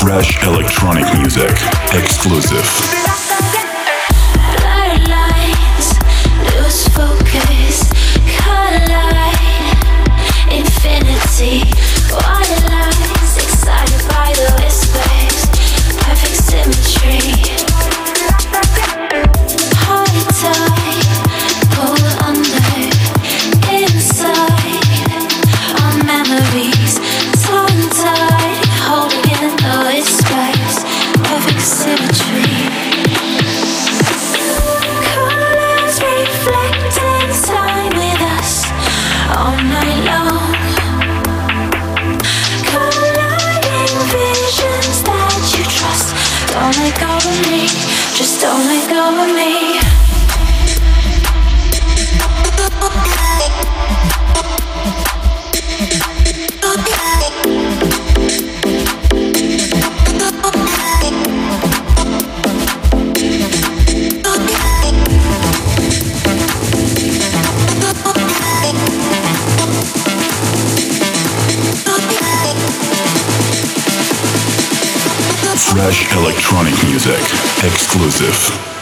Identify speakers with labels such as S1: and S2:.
S1: Fresh electronic music. Exclusive.
S2: Blurred lines, lose focus, collide, infinity, wild lines, excited by the whispers, perfect symmetry. Hold tight, pull under, inside, our memories, tongue-tied, holding in the whispers, perfect symmetry. Colors reflecting time with us all night long. Colliding visions that you trust. Don't let go of me, just don't let go of me.
S1: Fresh electronic music. Exclusive.